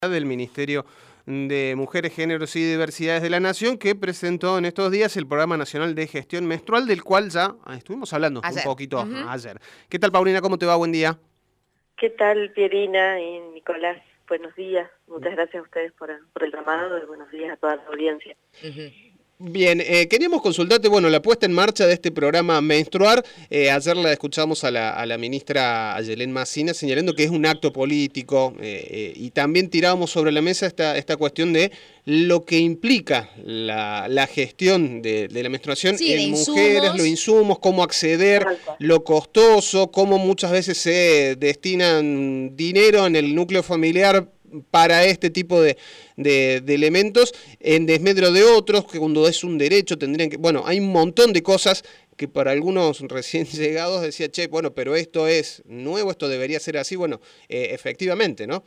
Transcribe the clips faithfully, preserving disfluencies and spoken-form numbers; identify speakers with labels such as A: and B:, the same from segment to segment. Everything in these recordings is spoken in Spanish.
A: Del Ministerio de Mujeres, Géneros y Diversidades de la Nación, que presentó en estos días el Programa Nacional de Gestión Menstrual, del cual ya estuvimos hablando
B: ayer.
A: un poquito
B: Uh-huh.
A: ayer. ¿Qué tal, Paulina? ¿Cómo te va? Buen día.
C: ¿Qué tal, Pierina y Nicolás? Buenos días. Muchas gracias a ustedes por, por el llamado y buenos días a toda la audiencia.
A: Uh-huh. Bien, eh, queríamos consultarte, bueno, la puesta en marcha de este programa menstrual. Eh, ayer la escuchamos a la, a la ministra Ayelén Massina señalando que es un acto político eh, eh, y también tirábamos sobre la mesa esta, esta cuestión de lo que implica la, la gestión de, de la menstruación
B: sí,
A: en mujeres,
B: insumos.
A: los insumos, cómo acceder, lo costoso, cómo muchas veces se destinan dinero en el núcleo familiar para este tipo de, de, de elementos en desmedro de otros, que cuando es un derecho tendrían que... Bueno, hay un montón de cosas que para algunos recién llegados decía, che, bueno, pero esto es nuevo, esto debería ser así. Bueno, eh, efectivamente, ¿no?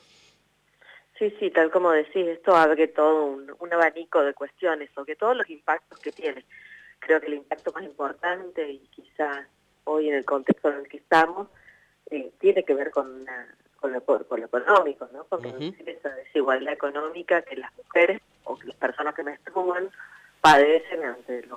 C: Sí, sí, tal como decís, esto abre todo un, un abanico de cuestiones, sobre todo los impactos que tiene. Creo que el impacto más importante, y quizás hoy en el contexto en el que estamos, eh, tiene que ver con una... Con lo, con lo económico, ¿no? Con reducir uh-huh. esa desigualdad económica que las mujeres o que las personas que menstruan padecen ante los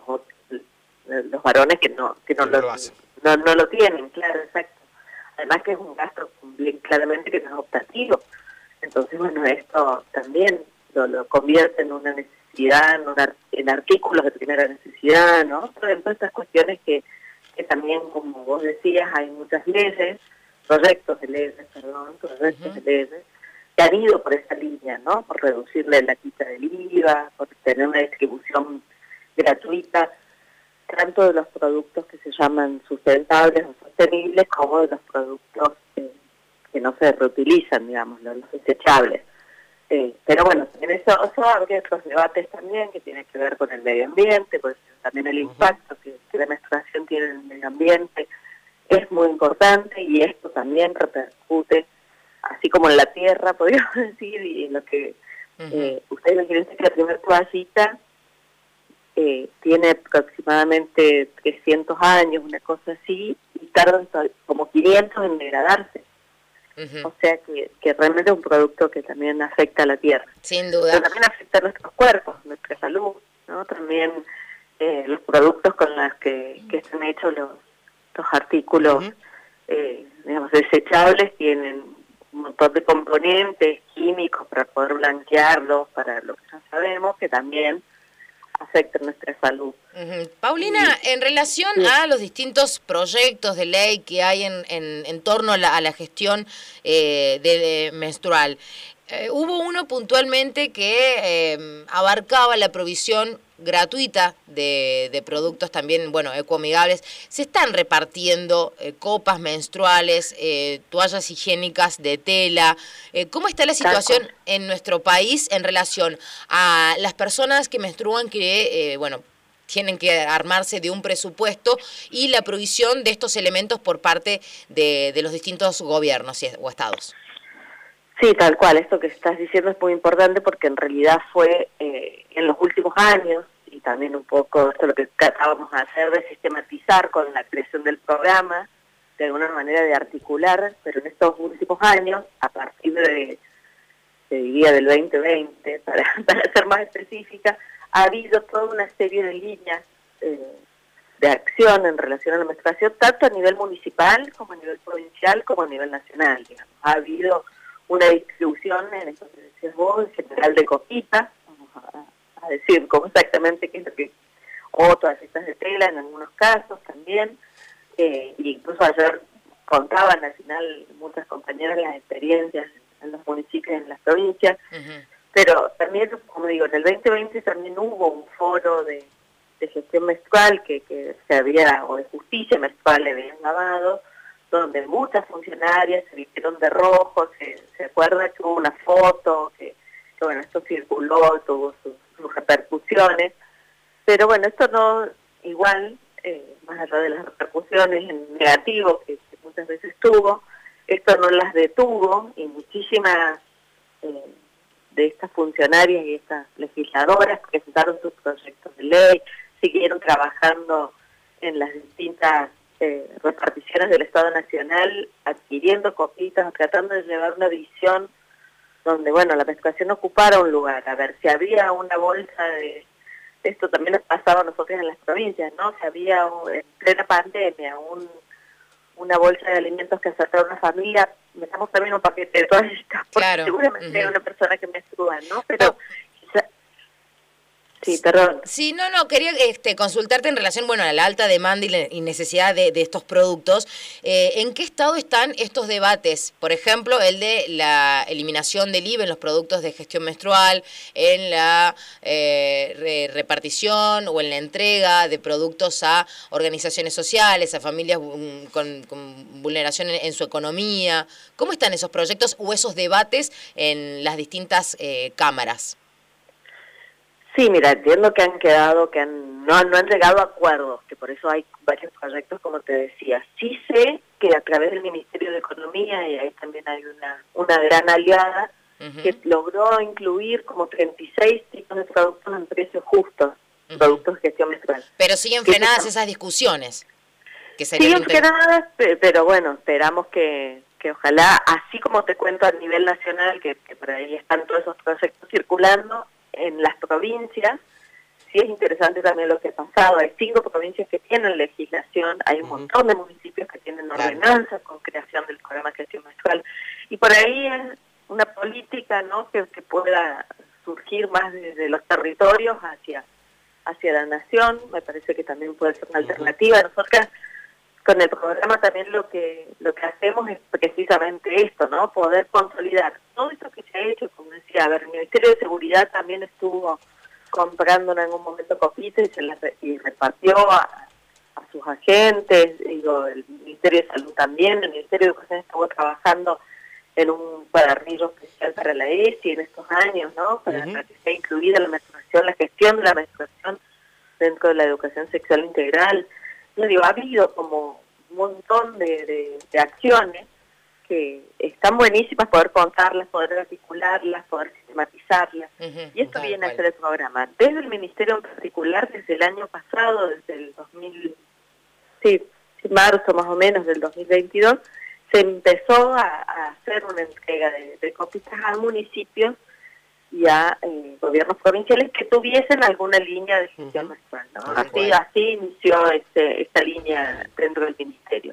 C: los varones que no que no lo, lo no, no lo tienen, claro, exacto. Además que es un gasto bien claramente que no es optativo. Entonces, bueno, esto también lo, lo convierte en una necesidad, en, una, en artículos de primera necesidad, ¿no? Todas estas cuestiones que, que también, como vos decías, hay muchas leyes, proyectos de leyes, perdón, proyectos uh-huh. de leyes, que han ido por esa línea, ¿no? Por reducirle la quita del I V A, por tener una distribución gratuita, tanto de los productos que se llaman sustentables o sostenibles, como de los productos eh, que no se reutilizan, digamos, los, los desechables. Eh, pero bueno, también eso, eso abre otros debates también, que tienen que ver con el medio ambiente, pues también el impacto uh-huh. que, que la menstruación tiene en el medio ambiente, es muy importante y esto también repercute, así como en la tierra, podríamos decir, y en lo que uh-huh. eh, ustedes imagínense que la primera toallita eh, tiene aproximadamente trescientos años, una cosa así, y tardan como quinientos en degradarse. Uh-huh. O sea que, que realmente es un producto que también afecta a la tierra.
B: Sin duda.
C: Pero también afecta a nuestros cuerpos, nuestra salud, ¿no? También eh, los productos con los que, que están hechos los Los artículos, uh-huh. eh, digamos, desechables tienen un montón de componentes químicos para poder blanquearlos, para lo que ya sabemos, que también afectan nuestra salud.
B: Uh-huh. Paulina, y, en relación sí. a los distintos proyectos de ley que hay en, en, en torno a la, a la gestión eh, de, de menstrual, eh, hubo uno puntualmente que eh, abarcaba la provisión gratuita de, de productos también, bueno, ecoamigables. Se están repartiendo eh, copas menstruales, eh, toallas higiénicas de tela. Eh, ¿Cómo está la situación en nuestro país en relación a las personas que menstruan que, eh, bueno, tienen que armarse de un presupuesto y la provisión de estos elementos por parte de, de los distintos gobiernos o estados?
C: Sí, tal cual, esto que estás diciendo es muy importante porque en realidad fue eh, en los últimos años, y también un poco esto es lo que tratábamos de hacer, de sistematizar con la creación del programa, de alguna manera de articular, pero en estos últimos años, a partir de, te diría del veinte veinte, para, para ser más específica, ha habido toda una serie de líneas eh, de acción en relación a la menstruación, tanto a nivel municipal, como a nivel provincial, como a nivel nacional, digamos. Ha habido una distribución, en esto que decías vos, en general de copitas, vamos a, a decir cómo exactamente qué es lo que, o todas estas de tela en algunos casos también, eh, e incluso ayer contaban al final muchas compañeras las experiencias en los municipios y en las provincias, uh-huh. pero también, como digo, en el veinte veinte también hubo un foro de, de gestión menstrual que, que se había, o de justicia menstrual le habían llamado, donde muchas funcionarias se vistieron de rojo, se, se acuerda que hubo una foto, que, que bueno, esto circuló, tuvo sus, sus repercusiones, pero bueno, esto no, igual, eh, más allá de las repercusiones en negativo que, que muchas veces tuvo, esto no las detuvo, y muchísimas eh, de estas funcionarias y estas legisladoras presentaron sus proyectos de ley, siguieron trabajando en las distintas Eh, reparticiones del Estado Nacional, adquiriendo copitas, tratando de llevar una visión donde, bueno, la menstruación ocupara un lugar. A ver, si había una bolsa de... Esto también nos pasaba a nosotros en las provincias, ¿no? Si había un, en plena pandemia un, una bolsa de alimentos que acercara a una familia, metamos también un paquete de toallitas, porque
B: claro.
C: seguramente
B: Uh-huh.
C: hay una persona que menstrua, ¿no? Pero... Oh. Sí, perdón.
B: Sí, no, no, quería este, consultarte en relación, bueno, a la alta demanda y, la, y necesidad de, de estos productos. Eh, ¿En qué estado están estos debates? Por ejemplo, el de la eliminación del I V A en los productos de gestión menstrual, en la eh, re, repartición o en la entrega de productos a organizaciones sociales, a familias um, con, con vulneración en, en su economía. ¿Cómo están esos proyectos o esos debates en las distintas eh, cámaras?
C: Sí, mira, entiendo que han quedado, que han, no, no han llegado a acuerdos, que por eso hay varios proyectos, como te decía. Sí sé que a través del Ministerio de Economía, y ahí también hay una, una gran aliada, uh-huh. que logró incluir como treinta y seis tipos de productos en precios justos, uh-huh. productos de gestión menstrual.
B: Pero siguen frenadas que, esas discusiones. Que
C: siguen frenadas, pero bueno, esperamos que, que ojalá, así como te cuento a nivel nacional, que, que por ahí están todos esos proyectos circulando, en las provincias, sí es interesante también lo que ha pasado. Hay cinco provincias que tienen legislación, hay un uh-huh. montón de municipios que tienen ordenanzas con creación del programa de gestión menstrual. Y por ahí es una política, ¿no?, que, que pueda surgir más desde los territorios hacia, hacia la nación. Me parece que también puede ser una uh-huh. alternativa. Nosotras con el programa también lo que lo que hacemos es precisamente esto, ¿no? Poder consolidar todo esto que se ha hecho, como decía, a ver, el Ministerio de Seguridad también estuvo comprando en algún momento copitas y se las re, y repartió a, a sus agentes, digo, el Ministerio de Salud también, el Ministerio de Educación estuvo trabajando en un cuadernillo especial para la E S I en estos años, ¿no? Para, uh-huh. para que sea incluida la menstruación, la gestión de la menstruación dentro de la educación sexual integral. Yo digo, ha habido como un montón de, de, de acciones que están buenísimas, poder contarlas, poder articularlas, poder sistematizarlas. Uh-huh, y esto viene cual. a ser el programa. Desde el Ministerio en particular, desde el año pasado, desde el dos mil, sí, marzo más o menos del dos mil veintidós, se empezó a, a hacer una entrega de, de copitas a municipios y a eh, gobiernos provinciales que tuviesen alguna línea de gestión uh-huh. menstrual, ¿no? Así, así inició este, esta línea dentro del ministerio.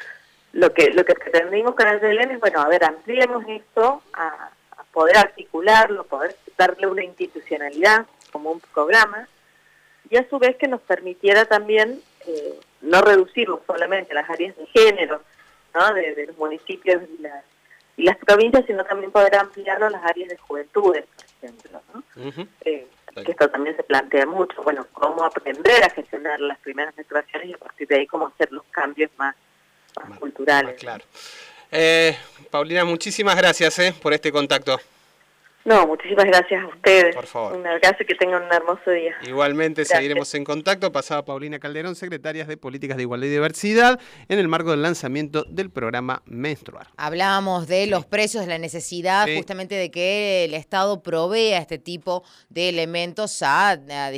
C: Lo que lo que pretendimos con el D L N es, bueno, a ver, ampliemos esto a, a poder articularlo, poder darle una institucionalidad como un programa, y a su vez que nos permitiera también eh, no reducirlo solamente a las áreas de género, ¿no?, de, de los municipios y las y las provincias, sino también poder ampliarlo a las áreas de juventudes, por ejemplo, ¿no? Uh-huh. Eh, que esto también se plantea mucho, bueno, cómo aprender a gestionar las primeras menstruaciones y a partir de ahí cómo hacer los cambios más, más, más culturales.
A: Más claro. Eh, Paulina, muchísimas gracias eh, por este contacto.
C: No, muchísimas gracias a ustedes.
A: Por favor.
C: Un abrazo y que tengan un hermoso día.
A: Igualmente gracias. Seguiremos en contacto. Pasaba Paulina Calderón, secretaria de Políticas de Igualdad y Diversidad, en el marco del lanzamiento del programa Menstruar.
B: Hablábamos de sí. los precios, de la necesidad sí. justamente de que el Estado provea este tipo de elementos a, a